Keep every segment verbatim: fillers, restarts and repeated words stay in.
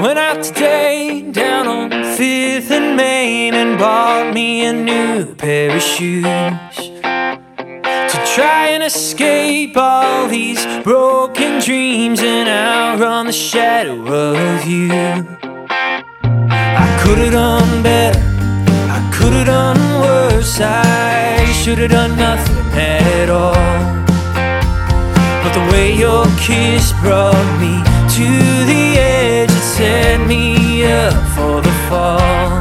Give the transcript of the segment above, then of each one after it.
Went out today down on Fifth and Main and bought me a new pair of shoes to try and escape all these broken dreams and outrun the shadow of you. I could have done better, I could have done worse, I should have done nothing at all. But the way your kiss brought me to the edge, it set me up for the fall.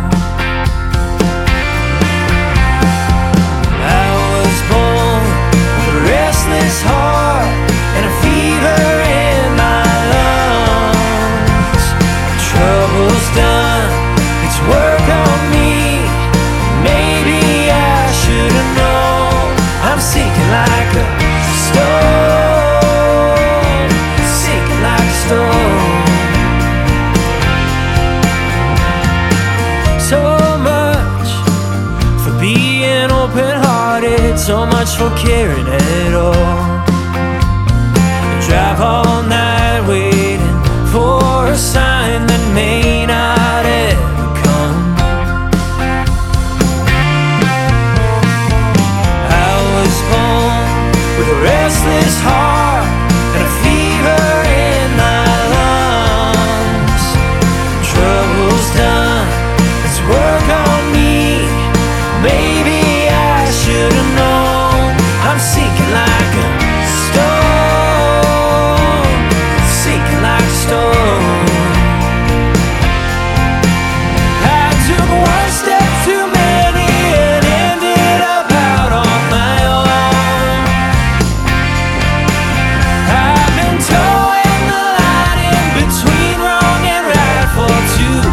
I was born with a restless heart and a fever in my lungs. Trouble's done, it's work on me. Maybe I should have known. I'm sinking like a stone, sinking like a stone. So much for being open-hearted, so much for caring at all. Drive all night waiting for a sign that may not ever come. I was born with a restless heart and a fever in my lungs. Trouble's done, it's work on me. Maybe I should have known. I'm sinking like a stone, sinking like a stone. I took one step too many and ended up out on my own. I've been towing the line in between wrong and right for too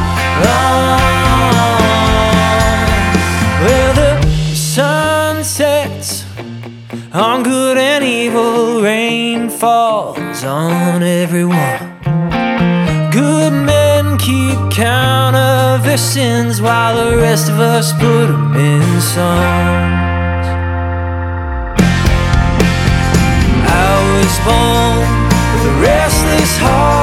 long. Well, the sun sets on good and evil, rain falls on everyone. Good men keep count of their sins while the rest of us put them in songs. I was born with a restless heart